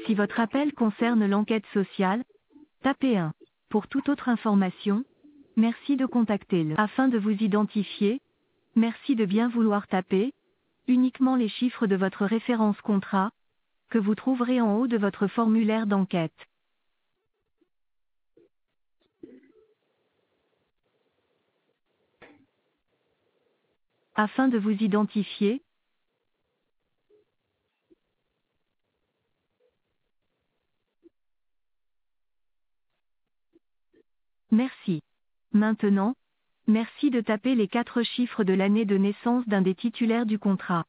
Si votre appel concerne l'enquête sociale, tapez 1. Pour toute autre information, merci de contacter le. Afin de vous identifier, merci de bien vouloir taper uniquement les chiffres de votre référence contrat, que vous trouverez en haut de votre formulaire d'enquête. Afin de vous identifier, merci. Maintenant, merci de taper les 4 chiffres de l'année de naissance d'un des titulaires du contrat.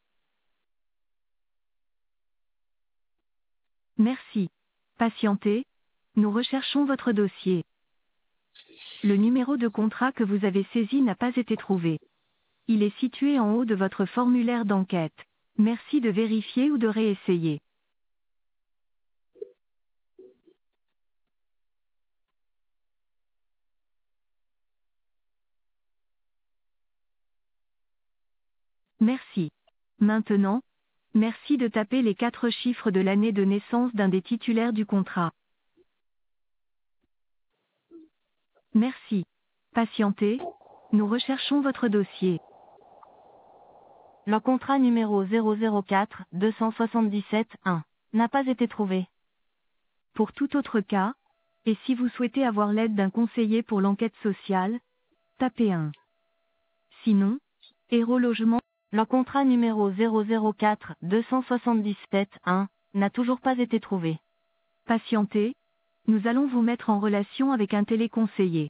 Merci. Patientez, nous recherchons votre dossier. Le numéro de contrat que vous avez saisi n'a pas été trouvé. Il est situé en haut de votre formulaire d'enquête. Merci de vérifier ou de réessayer. Merci. Maintenant, merci de taper les 4 chiffres de l'année de naissance d'un des titulaires du contrat. Merci. Patientez, nous recherchons votre dossier. Le contrat numéro 004-277-1 n'a pas été trouvé. Pour tout autre cas, et si vous souhaitez avoir l'aide d'un conseiller pour l'enquête sociale, tapez 1. Sinon, Héros Logement, le contrat numéro 004-277-1 n'a toujours pas été trouvé. Patientez, nous allons vous mettre en relation avec un téléconseiller.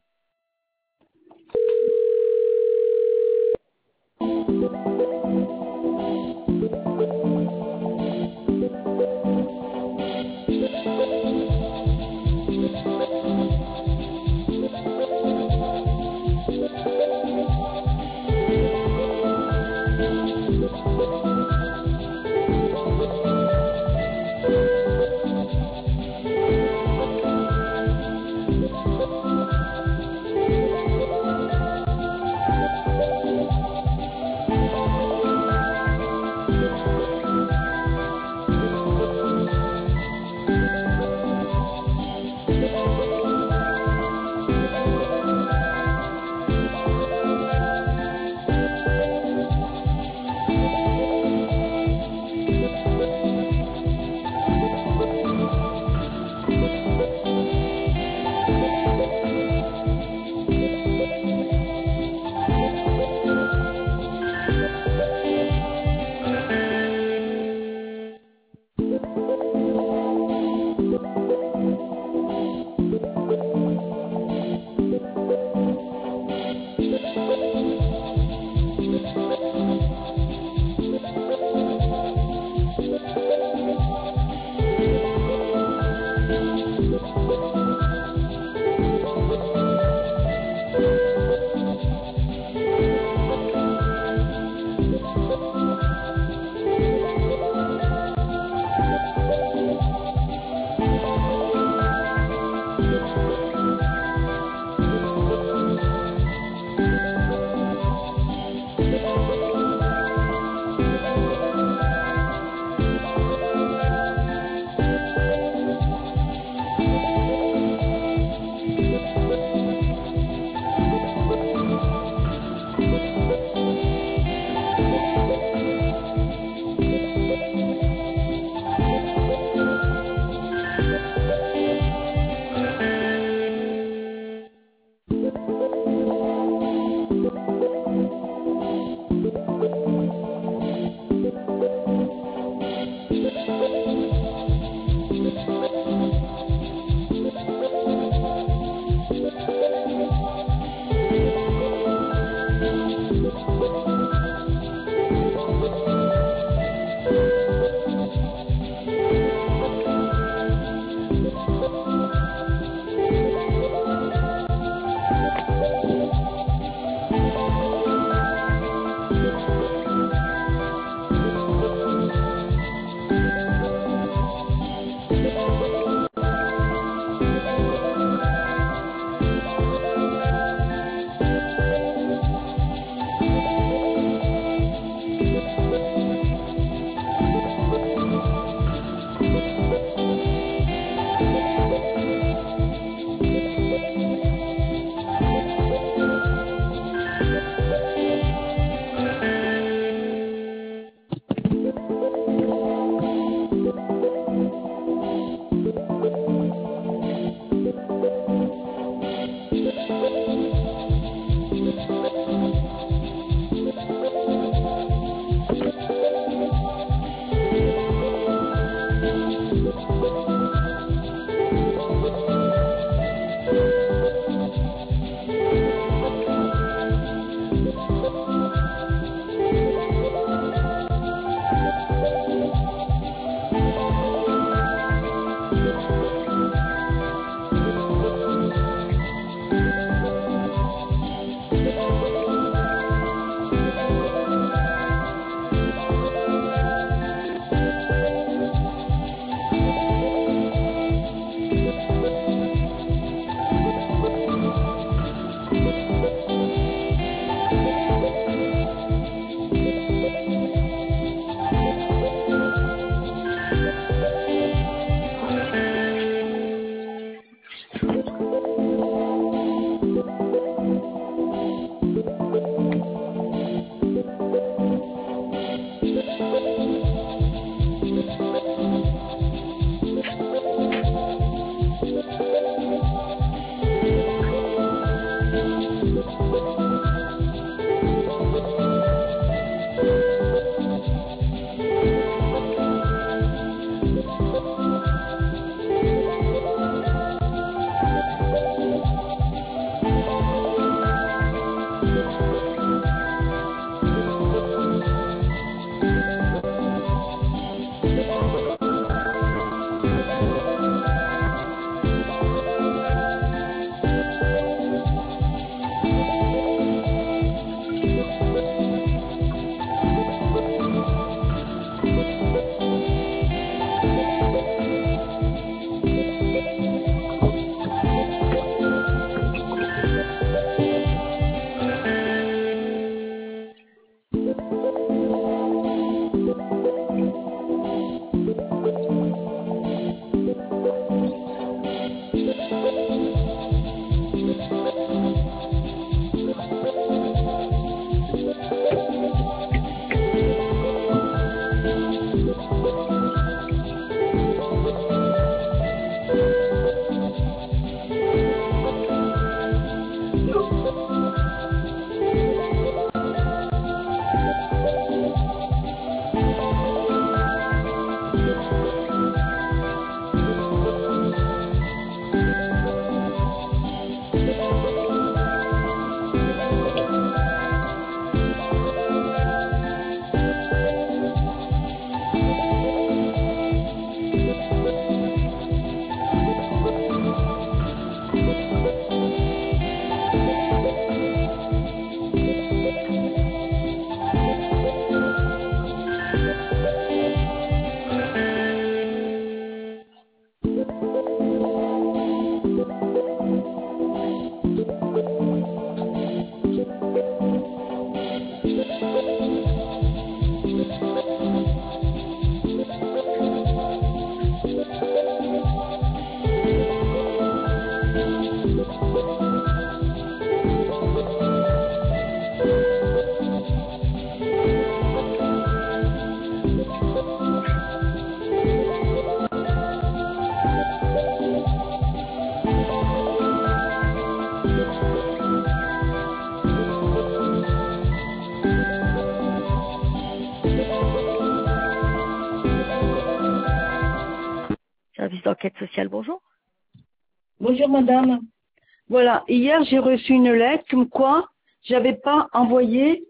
Service d'enquête sociale, bonjour. Bonjour madame. Voilà, hier j'ai reçu une lettre comme quoi j'avais pas envoyé,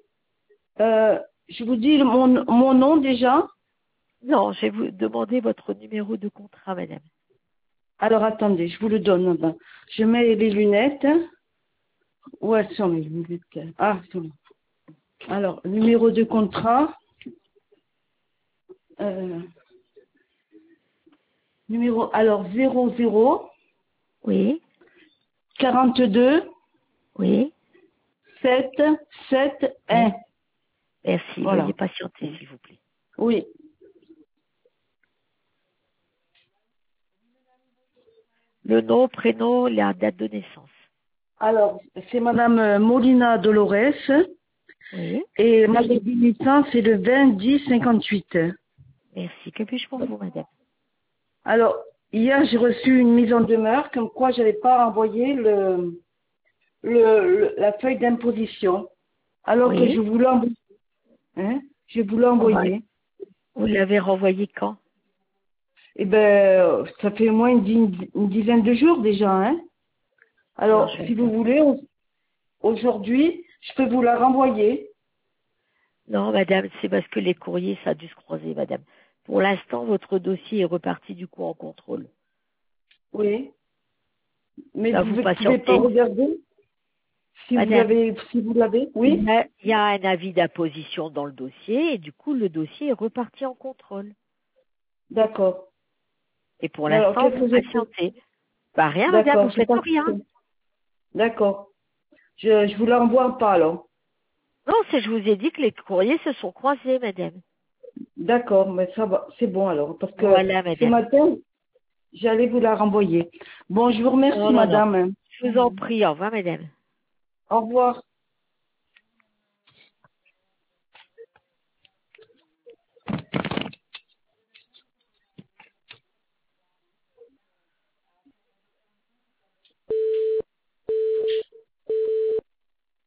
je vous dis mon nom déjà. Non, je vais vous demander votre numéro de contrat, madame. Alors attendez, je vous le donne. Madame. Je mets les lunettes. Où elles sont mes lunettes? Ah, elles sont là. Alors, numéro de contrat. Numéro, alors 00 Oui, 42 oui. 7 7 1. Merci, Voilà. veuillez patienter, s'il vous plaît. Oui. Le nom, prénom, la date de naissance. Alors, c'est madame Molina Dolores. Oui, Et ma date de naissance, c'est le 20-10-58. merci. Que puis-je pour vous, madame? Alors, hier, j'ai reçu une mise en demeure comme quoi je n'avais pas envoyé la feuille d'imposition. Alors que Oui. je voulais envoyer. Hein, je voulais envoyer. Vous l'avez renvoyé quand? Eh ben, ça fait au moins une dizaine de jours déjà, hein. Alors, Non, je vais si le vous faire. voulez, aujourd'hui, je peux vous la renvoyer. Non, madame, c'est parce que les courriers, ça a dû se croiser, madame. Pour l'instant, votre dossier est reparti du coup en contrôle. Oui. Mais Là, vous vous ne pouvez pas patientez. regarder Madame, si vous l'avez. Oui. il y a un avis d'apposition dans le dossier et du coup, le dossier est reparti en contrôle. D'accord. Et pour Mais alors, l'instant, qu'est-ce vous que j'ai fait? patientez. Bah rien, madame, vous D'accord, j'ai faites pas rien. fait. D'accord. Je vous la renvoie pas alors. Non, c'est je vous ai dit que les courriers se sont croisés, madame. D'accord, mais ça va, c'est bon alors, parce que Voilà, ce madame. matin, j'allais vous la renvoyer. Bon, je vous remercie, Non, non, non. madame. Je vous en prie, au revoir, madame. Au revoir.